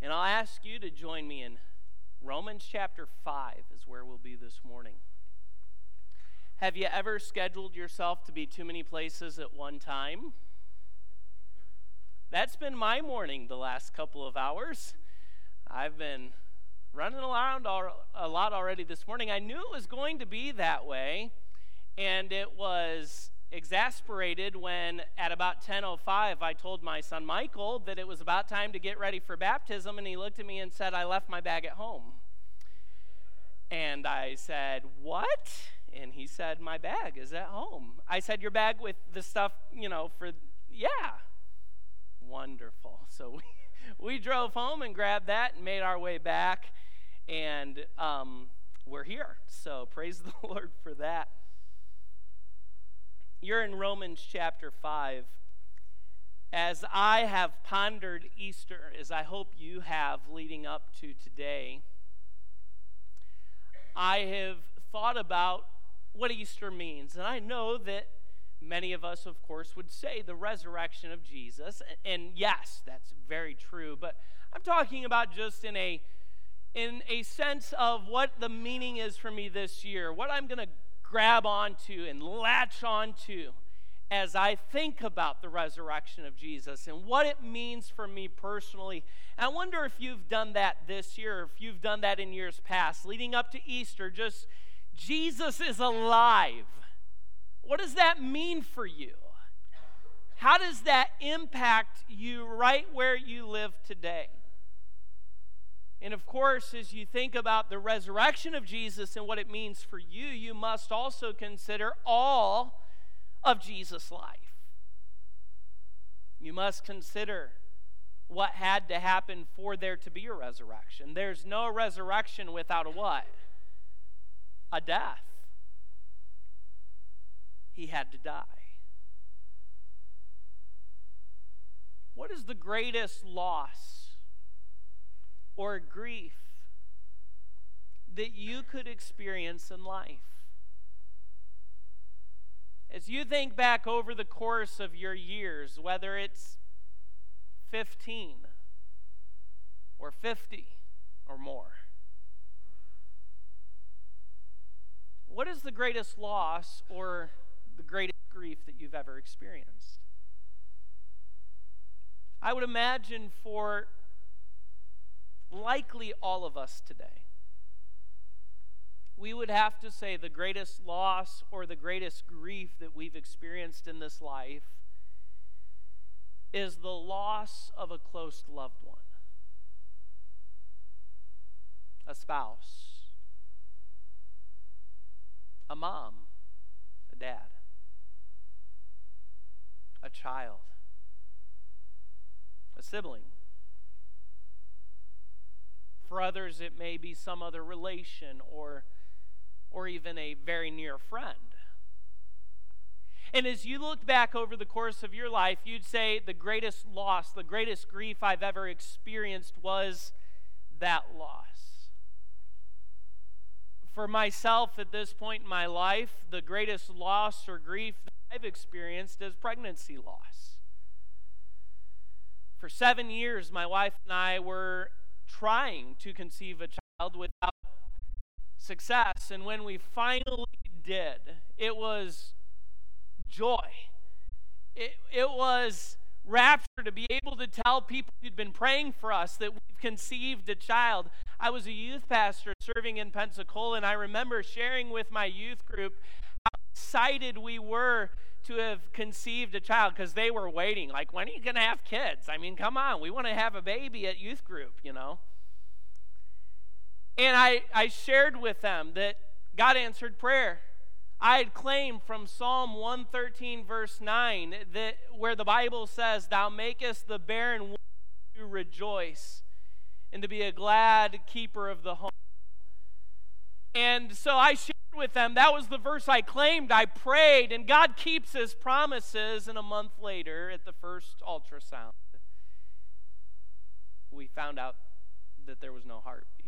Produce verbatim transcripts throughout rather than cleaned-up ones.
And I'll ask you to join me in Romans chapter five is where we'll be this morning. Have you ever scheduled yourself to be too many places at one time? That's been my morning the last couple of hours. I've been running around a lot already this morning. I knew it was going to be that way, and it was exasperated when at about ten oh five I told my son Michael that it was about time to get ready for baptism, and he looked at me and said, "I left my bag at home." And I said, "What?" And he said, "My bag is at home." I said, "Your bag with the stuff, you know, for," yeah. Wonderful. So we, we drove home and grabbed that and made our way back, and um, we're here. So praise the Lord for that. You're in Romans chapter five. As I have pondered Easter, as I hope you have leading up to today, I have thought about what Easter means. And I know that many of us, of course, would say the resurrection of Jesus. And yes, that's very true. But I'm talking about just in a, in a sense of what the meaning is for me this year, what I'm going to grab onto and latch onto as I think about the resurrection of Jesus and what it means for me personally. And I wonder if you've done that this year, or if you've done that in years past, leading up to Easter, just Jesus is alive. What does that mean for you? How does that impact you right where you live today? And of course, as you think about the resurrection of Jesus and what it means for you, you must also consider all of Jesus' life. You must consider what had to happen for there to be a resurrection. There's no resurrection without a what? A death. He had to die. What is the greatest loss or grief that you could experience in life? As you think back over the course of your years, whether it's fifteen or fifty or more, what is the greatest loss or the greatest grief that you've ever experienced? I would imagine for likely all of us today, we would have to say the greatest loss or the greatest grief that we've experienced in this life is the loss of a close loved one, a spouse, a mom, a dad, a child, a sibling. For others, it may be some other relation or, or even a very near friend. And as you look back over the course of your life, you'd say the greatest loss, the greatest grief I've ever experienced was that loss. For myself at this point in my life, the greatest loss or grief that I've experienced is pregnancy loss. For seven years, my wife and I were trying to conceive a child without success. And when we finally did, it was joy. It, it was rapture to be able to tell people who'd been praying for us that we've conceived a child. I was a youth pastor serving in Pensacola, and I remember sharing with my youth group how excited we were to have conceived a child, because they were waiting, like, when are you going to have kids? I mean, come on, we want to have a baby at youth group, you know. And I, I shared with them that God answered prayer. I had claimed from Psalm one thirteen, verse nine, that where the Bible says, "Thou makest the barren woman to rejoice, and to be a glad keeper of the home." And so I shared with them, that was the verse I claimed, I prayed, and God keeps his promises. And a month later, at the first ultrasound, we found out that there was no heartbeat.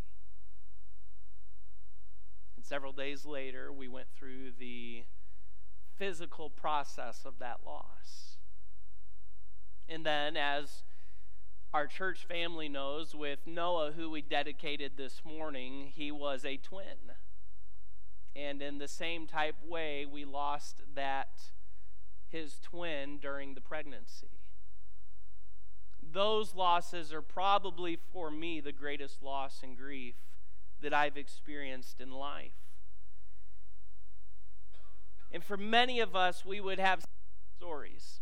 And several days later, we went through the physical process of that loss. And then, as our church family knows, with Noah, who we dedicated this morning, he was a twin. And in the same type way, we lost that, his twin, during the pregnancy. Those losses are probably, for me, the greatest loss and grief that I've experienced in life. And for many of us, we would have stories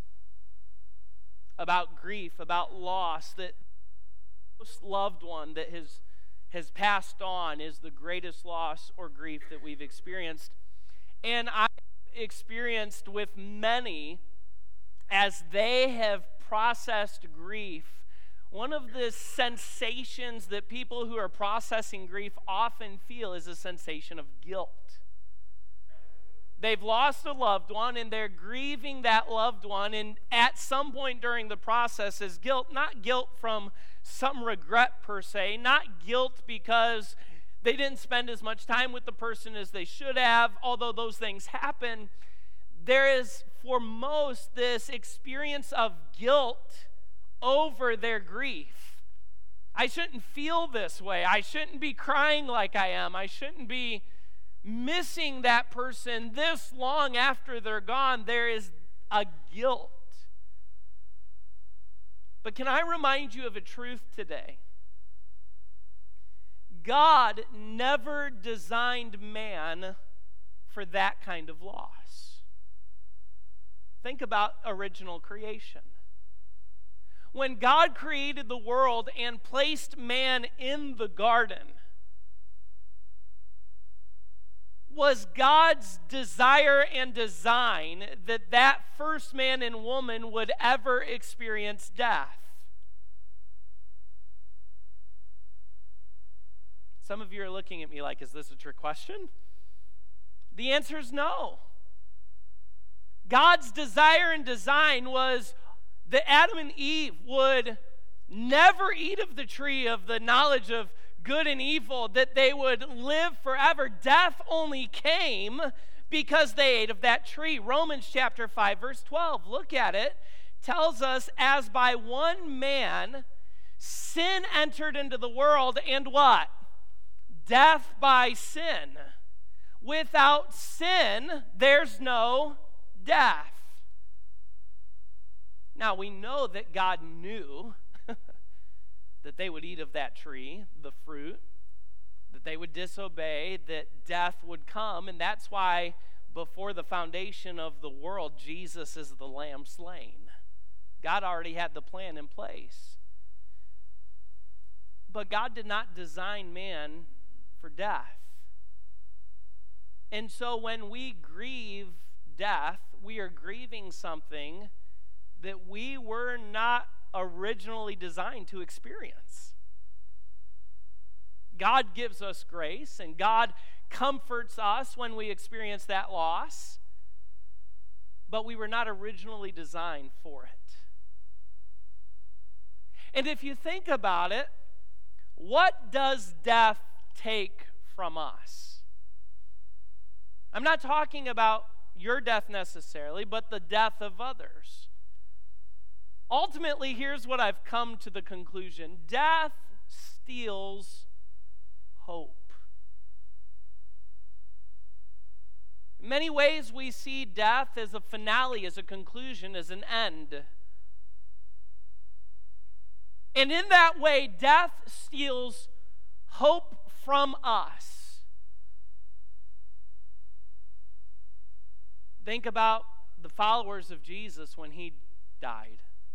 about grief, about loss, that the most loved one that has, has passed on is the greatest loss or grief that we've experienced. And I've experienced with many, as they have processed grief, one of the sensations that people who are processing grief often feel is a sensation of guilt. They've lost a loved one, and they're grieving that loved one, and at some point during the process is guilt, not guilt from some regret per se, not guilt because they didn't spend as much time with the person as they should have, although those things happen. There is, for most, this experience of guilt over their grief. I shouldn't feel this way. I shouldn't be crying like I am. I shouldn't be missing that person this long after they're gone. There is a guilt. But can I remind you of a truth today? God never designed man for that kind of loss. Think about original creation. When God created the world and placed man in the garden, was God's desire and design that that first man and woman would ever experience death? Some of you are looking at me like, is this a trick question? The answer is no. God's desire and design was that Adam and Eve would never eat of the tree of the knowledge of good and evil, that they would live forever. Death only came because they ate of that tree. Romans chapter five, verse twelve, look at it, tells us, as by one man sin entered into the world, and what? Death by sin. Without sin, there's no death. Now, we know that God knew that they would eat of that tree, the fruit, that they would disobey, that death would come, and that's why before the foundation of the world, Jesus is the Lamb slain. God already had the plan in place. But God did not design man for death. And so when we grieve death, we are grieving something that we were not originally designed to experience. God gives us grace, and God comforts us when we experience that loss, but we were not originally designed for it. And if you think about it, what does death take from us? I'm not talking about your death necessarily, but the death of others. Ultimately, here's what I've come to the conclusion. Death steals hope. In many ways, we see death as a finale, as a conclusion, as an end. And in that way, death steals hope from us. Think about the followers of Jesus when he died.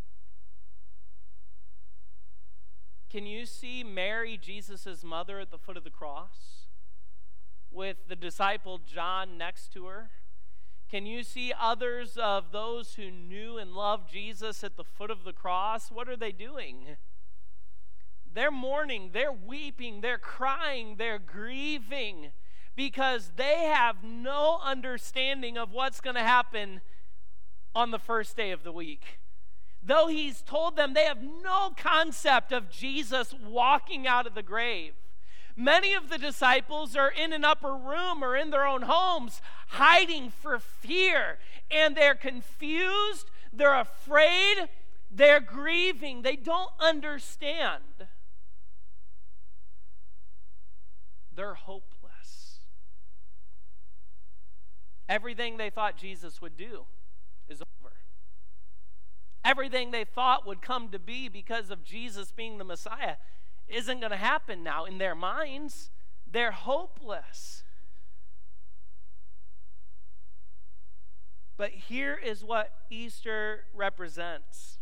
Can you see Mary, Jesus' mother, at the foot of the cross with the disciple John next to her? Can you see others of those who knew and loved Jesus at the foot of the cross? What are they doing? They're mourning, they're weeping, they're crying, they're grieving because they have no understanding of what's going to happen on the first day of the week. Though he's told them, they have no concept of Jesus walking out of the grave. Many of the disciples are in an upper room or in their own homes, hiding for fear, and they're confused, they're afraid, They're grieving. They don't understand. They're hopeless. Everything they thought Jesus would do is over. Everything they thought would come to be because of Jesus being the Messiah isn't going to happen now in their minds. They're hopeless. But here is what Easter represents.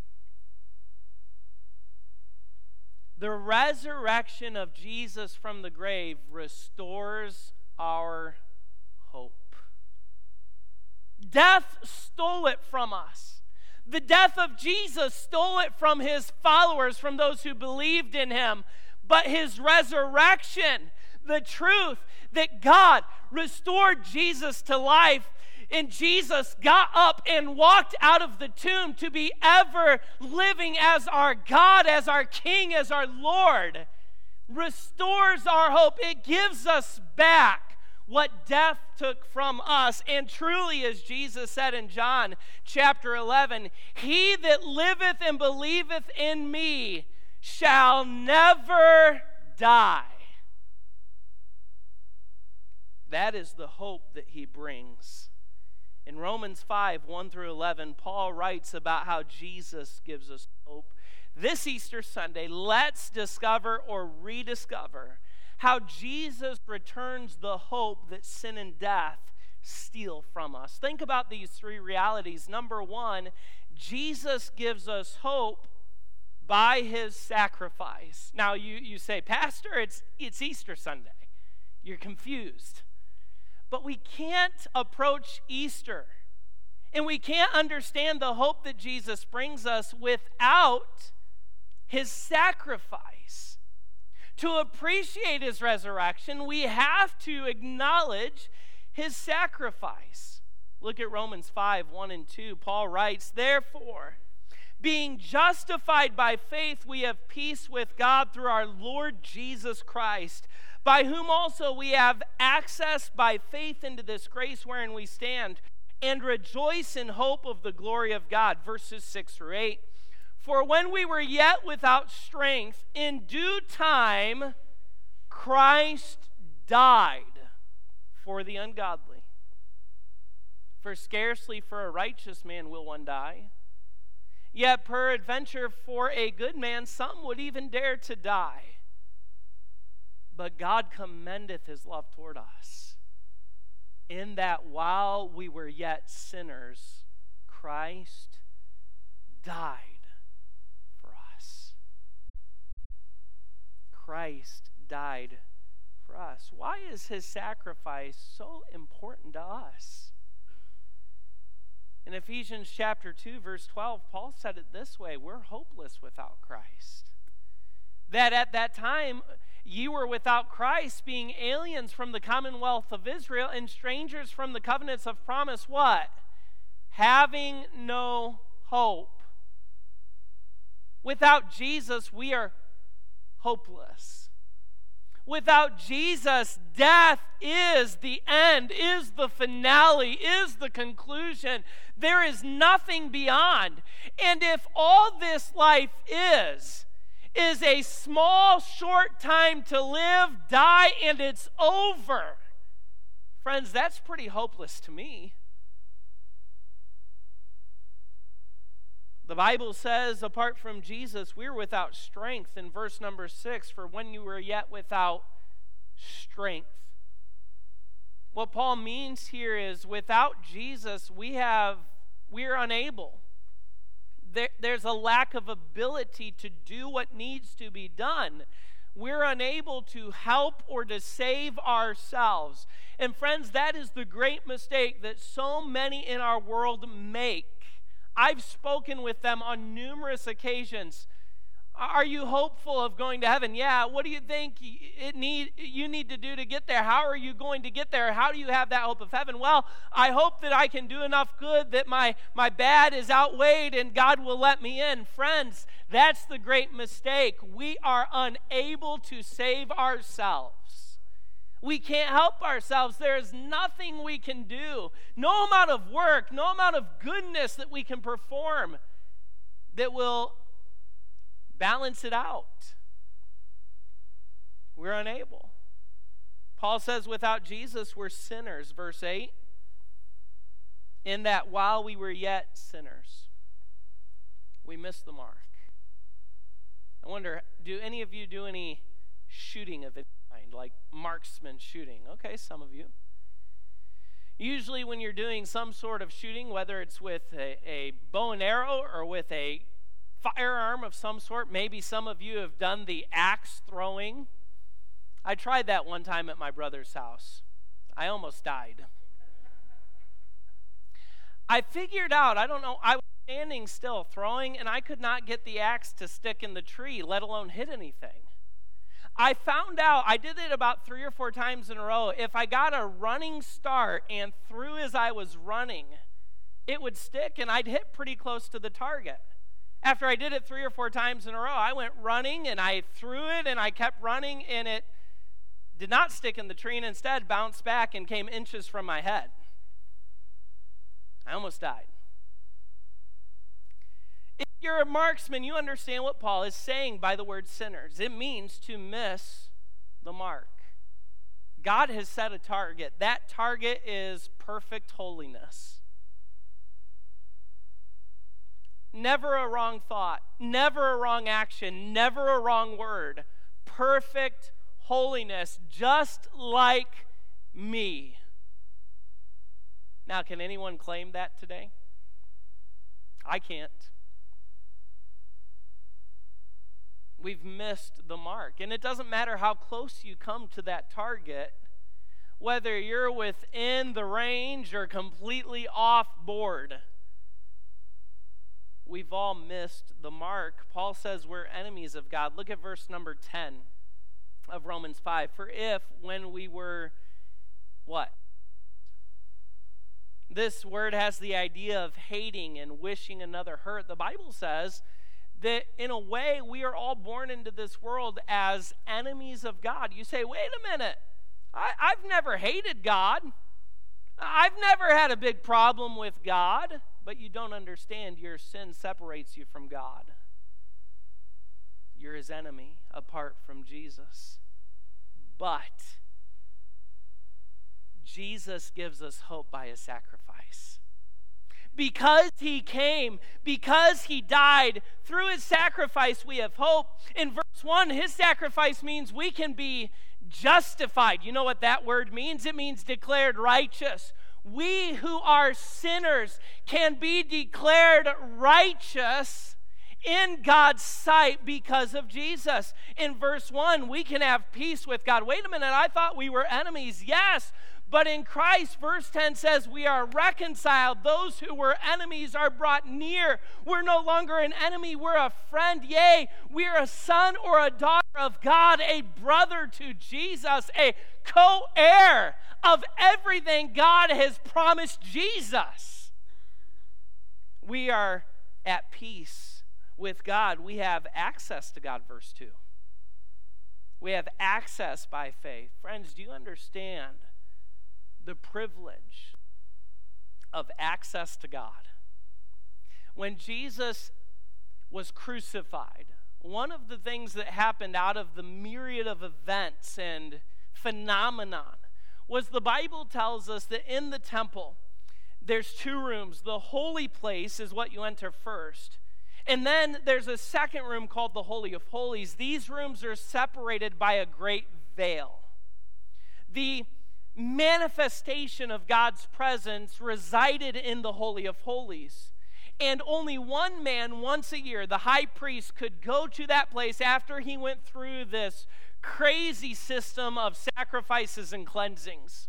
The resurrection of Jesus from the grave restores our hope. Death stole it from us. The death of Jesus stole it from his followers, from those who believed in him. But his resurrection, the truth that God restored Jesus to life, and Jesus got up and walked out of the tomb to be ever living as our God, as our King, as our Lord, restores our hope. It gives us back what death took from us. And truly, as Jesus said in John chapter eleven, he that liveth and believeth in me shall never die. That is the hope that he brings. In Romans five, one through eleven, Paul writes about how Jesus gives us hope. This Easter Sunday, let's discover or rediscover how Jesus returns the hope that sin and death steal from us. Think about these three realities. Number one, Jesus gives us hope by his sacrifice. Now, you, you say, Pastor, it's, it's Easter Sunday. You're confused. But we can't approach Easter and we can't understand the hope that Jesus brings us without his sacrifice. To appreciate his resurrection, we have to acknowledge his sacrifice. Look at Romans five, one and two. Paul writes, therefore, being justified by faith, we have peace with God through our Lord Jesus Christ, by whom also we have access by faith into this grace wherein we stand, and rejoice in hope of the glory of God. Verses six through eight. For when we were yet without strength, in due time Christ died for the ungodly. For scarcely for a righteous man will one die, yet peradventure for a good man some would even dare to die. But God commendeth his love toward us, in that while we were yet sinners, Christ died for us. Christ died for us. Why is his sacrifice so important to us? In Ephesians chapter two, verse twelve, Paul said it this way: we're hopeless without Christ. That at that time, ye were without Christ, being aliens from the commonwealth of Israel and strangers from the covenants of promise. What? Having no hope. Without Jesus, we are hopeless. Without Jesus, death is the end, is the finale, is the conclusion. There is nothing beyond. And if all this life is, is a small, short time to live, die, and it's over, friends, that's pretty hopeless to me. The Bible says, apart from Jesus, we're without strength. In verse number six, for when you were yet without strength. What Paul means here is, without Jesus, we have, we're unable. There, there's a lack of ability to do what needs to be done. We're unable to help or to save ourselves. And friends, that is the great mistake that so many in our world make. I've spoken with them on numerous occasions. Are you hopeful of going to heaven? Yeah. What do you think it need, you need to do to get there? How are you going to get there? How do you have that hope of heaven? Well, I hope that I can do enough good that my, my bad is outweighed and God will let me in. Friends, that's the great mistake. We are unable to save ourselves. We can't help ourselves. There is nothing we can do. No amount of work, no amount of goodness that we can perform that will balance it out. We're unable. Paul says without Jesus, we're sinners, verse eight. In that while we were yet sinners, we missed the mark. I wonder, do any of you do any shooting of any kind, like marksman shooting? Okay, some of you. Usually when you're doing some sort of shooting, whether it's with a, a bow and arrow or with a firearm of some sort, maybe some of you have done the axe throwing. I tried that one time at my brother's house. I almost died. I figured out, I don't know, I was standing still throwing, and I could not get the axe to stick in the tree, let alone hit anything. I found out, I did it about three or four times in a row, if I got a running start and threw as I was running, it would stick and I'd hit pretty close to the target. After I did it three or four times in a row, I went running and I threw it and I kept running, and it did not stick in the tree and instead bounced back and came inches from my head. I almost died. If you're a marksman, you understand what Paul is saying by the word sinners. It means to miss the mark. God has set a target. That target is perfect holiness. Never a wrong thought, never a wrong action, never a wrong word. Perfect holiness, just like me. Now, can anyone claim that today? I can't. We've missed the mark. And it doesn't matter how close you come to that target, whether you're within the range or completely off board. We've all missed the mark. Paul says we're enemies of God. Look at verse number ten of Romans five. For if when we were, what? This word has the idea of hating and wishing another hurt. The Bible says that in a way we are all born into this world as enemies of God. You say, wait a minute, I, I've never hated God. I've never had a big problem with God. But you don't understand, your sin separates you from God. You're his enemy apart from Jesus. But Jesus gives us hope by his sacrifice. Because he came, because he died, through his sacrifice we have hope. In verse one, his sacrifice means we can be justified. You know what that word means? It means declared righteous. We who are sinners can be declared righteous in God's sight because of Jesus. In verse one, we can have peace with God. Wait a minute, I thought we were enemies. Yes, but in Christ, verse ten says we are reconciled. Those who were enemies are brought near. We're no longer an enemy, we're a friend. Yea, we're a son or a daughter of God, a brother to Jesus, a co-heir of everything God has promised Jesus. We are at peace with God. We have access to God, verse two. We have access by faith. Friends, do you understand the privilege of access to God? When Jesus was crucified, one of the things that happened out of the myriad of events and phenomenon was the Bible tells us that in the temple, there's two rooms. The holy place is what you enter first. And then there's a second room called the Holy of Holies. These rooms are separated by a great veil. The manifestation of God's presence resided in the Holy of Holies. And only one man once a year, the high priest, could go to that place after he went through this crazy system of sacrifices and cleansings.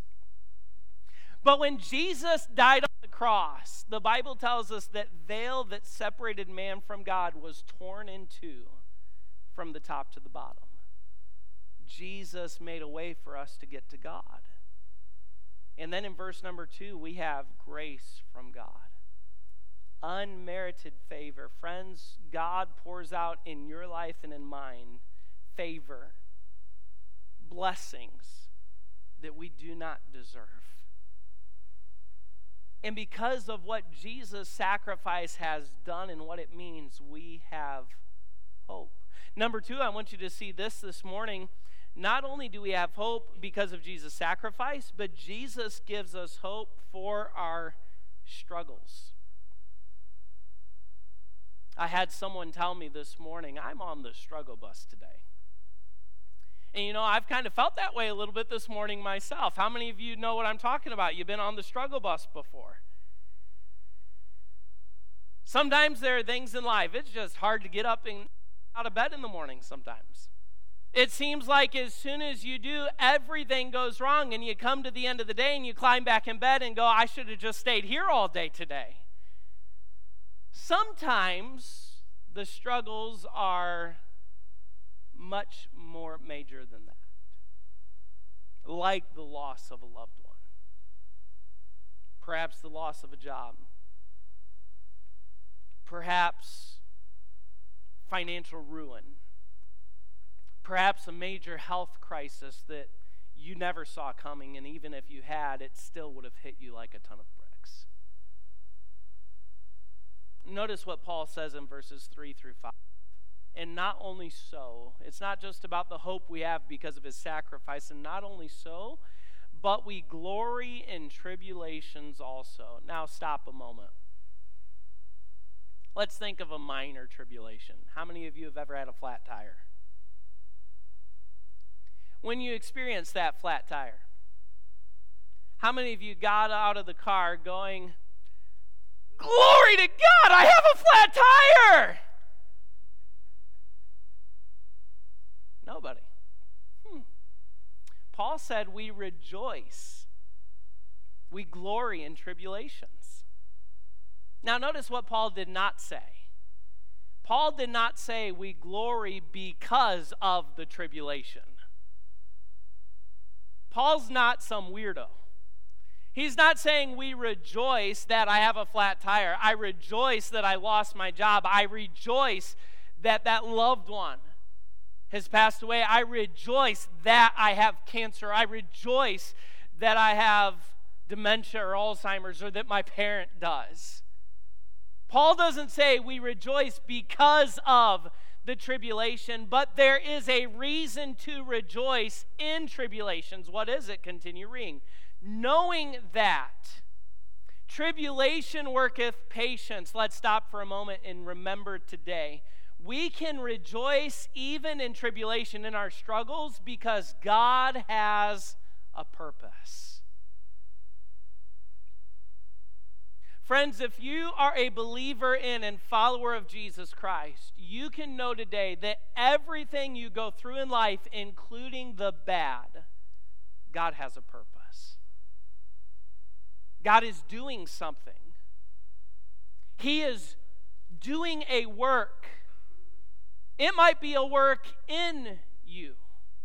But when Jesus died on the cross, the Bible tells us that veil that separated man from God was torn in two from the top to the bottom. Jesus made a way for us to get to God. And then in verse number two, we have grace from God. Unmerited favor. Friends, God pours out in your life and in mine favor, blessings that we do not deserve. And because of what Jesus' sacrifice has done and what it means, we have hope. Number two, I want you to see this this morning. Not only do we have hope because of Jesus' sacrifice, but Jesus gives us hope for our struggles. I had someone tell me this morning, I'm on the struggle bus today. And you know, I've kind of felt that way a little bit this morning myself. How many of you know what I'm talking about? You've been on the struggle bus before. Sometimes there are things in life, it's just hard to get up and out of bed in the morning sometimes. It seems like as soon as you do, everything goes wrong, and you come to the end of the day and you climb back in bed and go, I should have just stayed here all day today. Sometimes the struggles are much more major than that, like the loss of a loved one, perhaps the loss of a job, perhaps financial ruin, perhaps a major health crisis that you never saw coming, and even if you had, it still would have hit you like a ton of bricks. Notice what Paul says in verses three through five. And not only so, it's not just about the hope we have because of his sacrifice, and not only so, but we glory in tribulations also. Now stop a moment. Let's think of a minor tribulation. How many of you have ever had a flat tire? When you experience that flat tire, how many of you got out of the car going, glory to God, I have a flat tire? Nobody. Hmm. Paul said we rejoice. We glory in tribulations. Now notice what Paul did not say. Paul did not say we glory because of the tribulation. Paul's not some weirdo. He's not saying we rejoice that I have a flat tire. I rejoice that I lost my job. I rejoice that that loved one has passed away. I rejoice that I have cancer. I rejoice that I have dementia or Alzheimer's, or that my parent does. Paul doesn't say we rejoice because of the tribulation, but there is a reason to rejoice in tribulations. What is it? Continue reading. Knowing that tribulation worketh patience. Let's stop for a moment and remember today. We can rejoice even in tribulation, in our struggles, because God has a purpose. Friends, if you are a believer in and follower of Jesus Christ, you can know today that everything you go through in life, including the bad, God has a purpose. God is doing something. He is doing a work. It might be a work in you.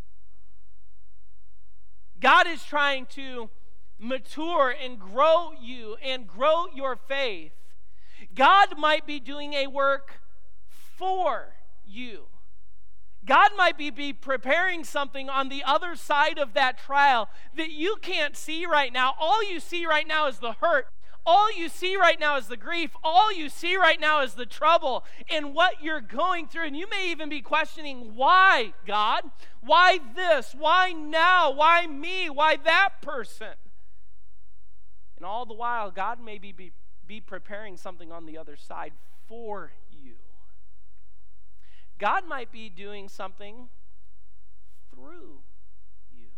God is trying to mature and grow you and grow your faith. God might be doing a work for you. God might be, be preparing something on the other side of that trial that you can't see right now. All you see right now is the hurt. All you see right now is the grief. All you see right now is the trouble and what you're going through. And you may even be questioning, why, God? Why this? Why now? Why me? Why that person? And all the while, God may be, be, be preparing something on the other side for you. God might be doing something through you.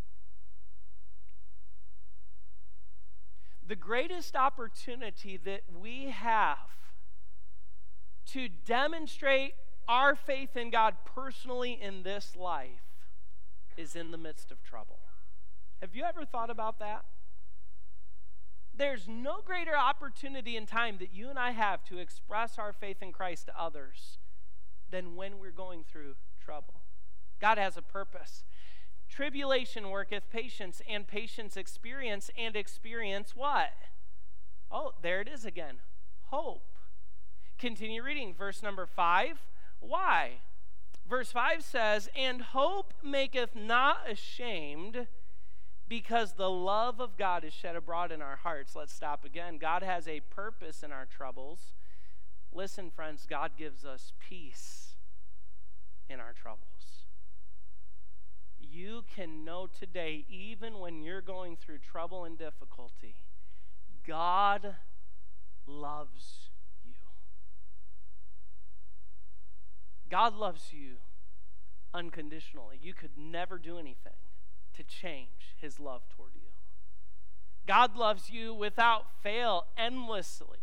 The greatest opportunity that we have to demonstrate our faith in God personally in this life is in the midst of trouble. Have you ever thought about that? There's no greater opportunity in time that you and I have to express our faith in Christ to others than when we're going through trouble. God has a purpose. Tribulation worketh patience, and patience experience, and experience what? Oh, there it is again. Hope. Continue reading. Verse number five. Why? Verse five says, and hope maketh not ashamed, Because the love of God is shed abroad in our hearts. Let's stop again. God has a purpose in our troubles. Listen, friends, God gives us peace in our troubles. You can know today, even when you're going through trouble and difficulty, God loves you. God loves you unconditionally. You could never do anything to change his love toward you. God loves you without fail, endlessly.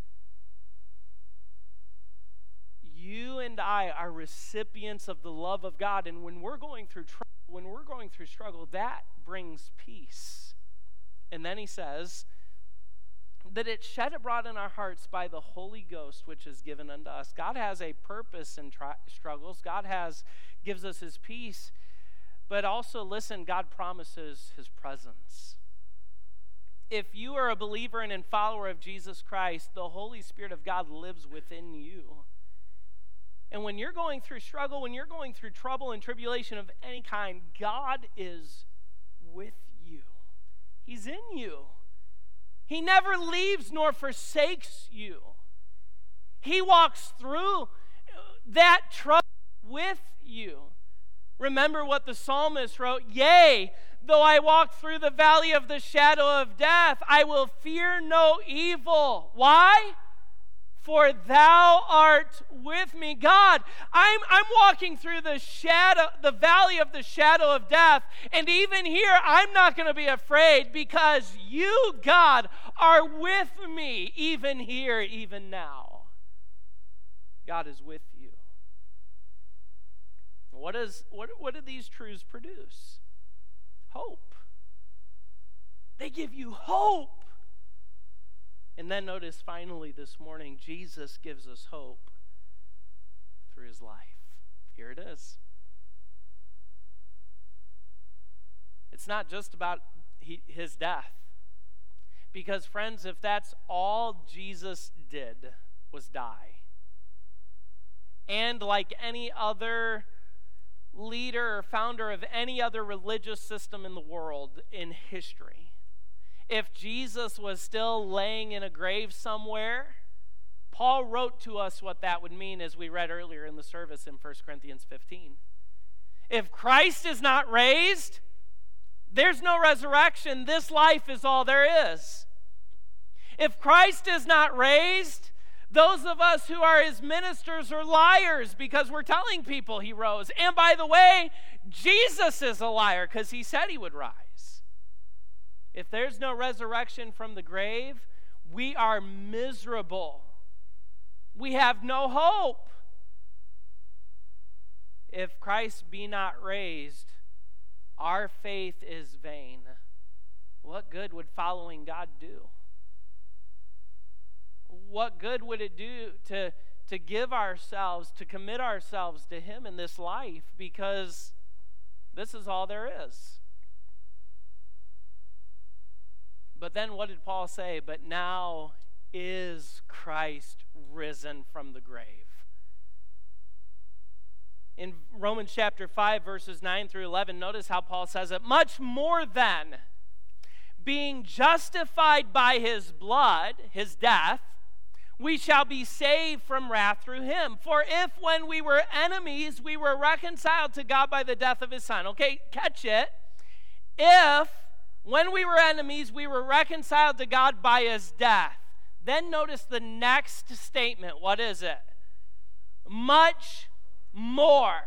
You and I are recipients of the love of God, and when we're going through trouble, when we're going through struggle, that brings peace. And then he says that it's shed abroad in our hearts by the Holy Ghost, which is given unto us. God has a purpose in tri- struggles. God has gives us his peace. But also, listen, God promises his presence. If you are a believer and a follower of Jesus Christ, the Holy Spirit of God lives within you. And when you're going through struggle, when you're going through trouble and tribulation of any kind, God is with you. He's in you. He never leaves nor forsakes you. He walks through that trouble with you. Remember what the psalmist wrote, "Yea, though I walk through the valley of the shadow of death, I will fear no evil." Why? For thou art with me. God, I'm, I'm walking through the shadow, the valley of the shadow of death, and even here, I'm not going to be afraid because you, God, are with me, even here, even now. God is with you. What is what, what do these truths produce? Hope. They give you hope. And then notice finally this morning, Jesus gives us hope through his life. Here it is. It's not just about he, his death. Because friends, if that's all Jesus did was die, and like any other leader or founder of any other religious system in the world in history, if Jesus was still laying in a grave somewhere, Paul wrote to us what that would mean as we read earlier in the service in First Corinthians fifteen. If Christ is not raised, there's no resurrection. This life is all there is. If Christ is not raised, those of us who are his ministers are liars because we're telling people he rose. And by the way, Jesus is a liar because he said he would rise. If there's no resurrection from the grave, we are miserable. We have no hope. If Christ be not raised, our faith is vain. What good would following God do? What good would it do to, to give ourselves, to commit ourselves to him in this life? Because this is all there is. But then what did Paul say? But now is Christ risen from the grave. In Romans chapter five, verses nine through eleven, notice how Paul says it. Much more than being justified by his blood, his death, we shall be saved from wrath through him. For if when we were enemies, we were reconciled to God by the death of his son. Okay, catch it. If when we were enemies, we were reconciled to God by his death. Then notice the next statement. What is it? Much more.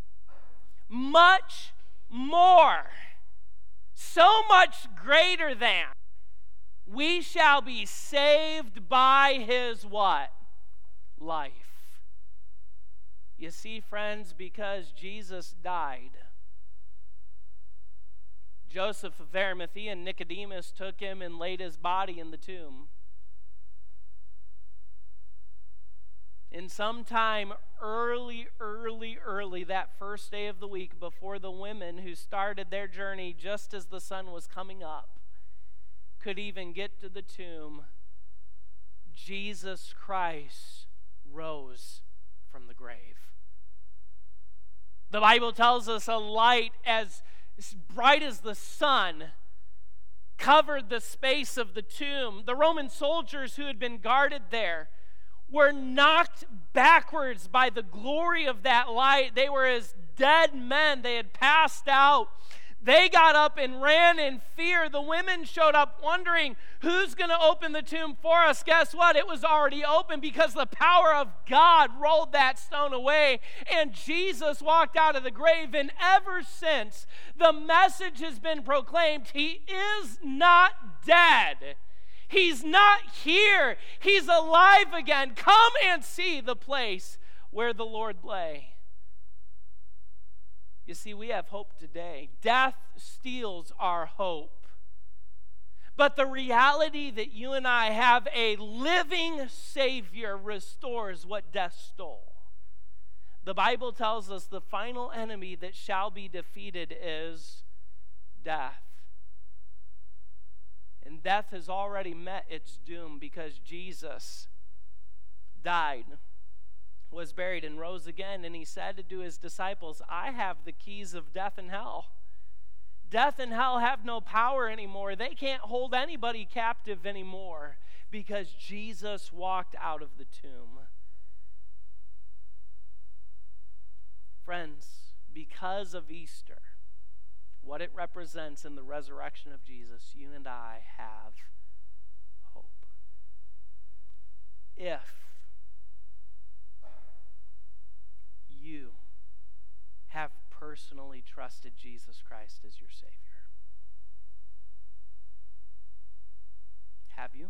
Much more. So much greater than. We shall be saved by his what? Life. You see, friends, because Jesus died, Joseph of Arimathea and Nicodemus took him and laid his body in the tomb. And sometime early, early, early that first day of the week, before the women who started their journey just as the sun was coming up could even get to the tomb, Jesus Christ rose from the grave. The Bible tells us a light as bright as the sun covered the space of the tomb. The Roman soldiers who had been guarded there were knocked backwards by the glory of that light. They were as dead men. They had passed out. They got up and ran in fear. The women showed up wondering, who's going to open the tomb for us? Guess what? It was already open because the power of God rolled that stone away and Jesus walked out of the grave. And ever since, the message has been proclaimed, he is not dead. He's not here. He's alive again. Come and see the place where the Lord lay. You see, we have hope today. Death steals our hope. But the reality that you and I have a living Savior restores what death stole. The Bible tells us the final enemy that shall be defeated is death. And death has already met its doom because Jesus died, was buried, and rose again. And he said to his disciples, I have the keys of death and hell. Death and hell have no power anymore. They can't hold anybody captive anymore because Jesus walked out of the tomb. Friends, because of Easter, what it represents in the resurrection of Jesus, you and I have hope. If you have personally trusted Jesus Christ as your Savior. Have you?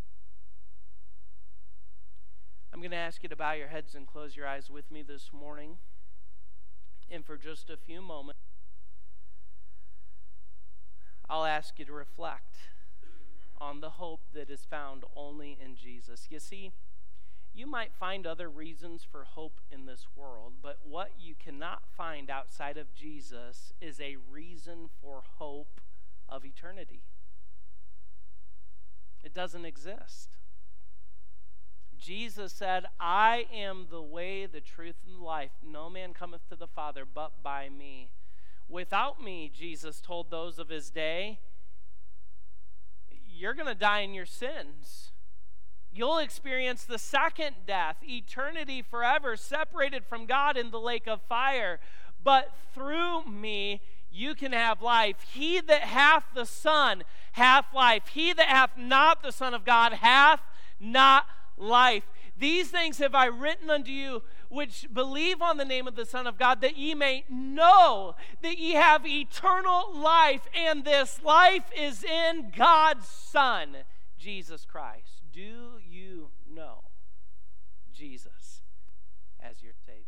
I'm going to ask you to bow your heads and close your eyes with me this morning. And for just a few moments, I'll ask you to reflect on the hope that is found only in Jesus. You see, you might find other reasons for hope in this world, but what you cannot find outside of Jesus is a reason for hope of eternity. It doesn't exist. Jesus said, I am the way, the truth, and the life. No man cometh to the Father but by me. Without me, Jesus told those of his day, you're going to die in your sins. You'll experience the second death, eternity forever, separated from God in the lake of fire. But through me, you can have life. He that hath the Son hath life. He that hath not the Son of God hath not life. These things have I written unto you, which believe on the name of the Son of God, that ye may know that ye have eternal life, and this life is in God's Son, Jesus Christ. Do you know Jesus as your Savior?